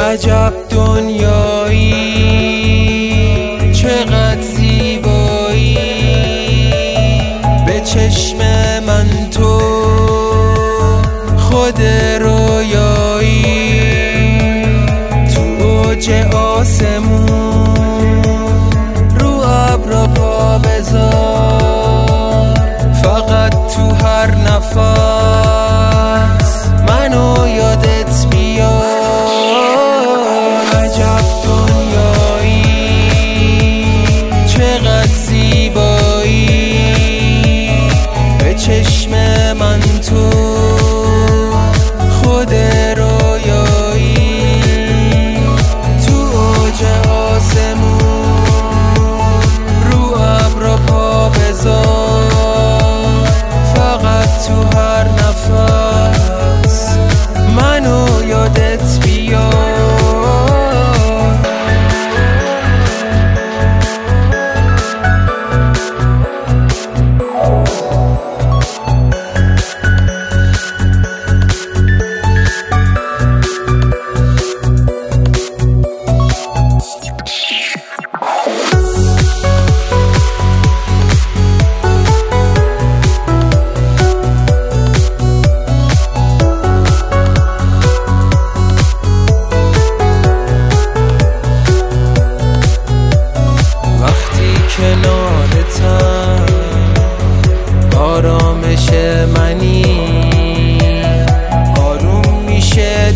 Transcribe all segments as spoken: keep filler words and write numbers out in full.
عجب دنیایی چقدر زیبایی، به چشم من تو خود رویایی، تو اوج آسمون رو ابر پا بذار، فقط تو هر نفس منو یادت بیار. عجب دنیایی چقدر زیبایی، به چشم من تو خود رویایی، تو اوج آسمون رو ابر پا بذار، فقط تو هر نفس منو یادت بیار. کنارتم آرامش منی، آروم میشه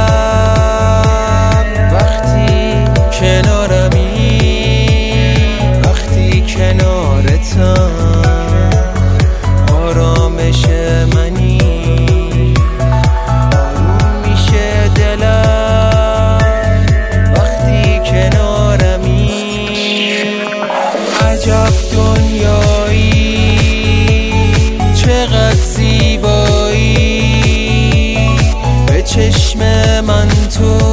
دلم وقتی کنارمی، وقتی کنارتم آرامش منی، آروم میشه دلم وقتی کنارمی. عجب دنیایی چقدر زیبایی، به چشم من تو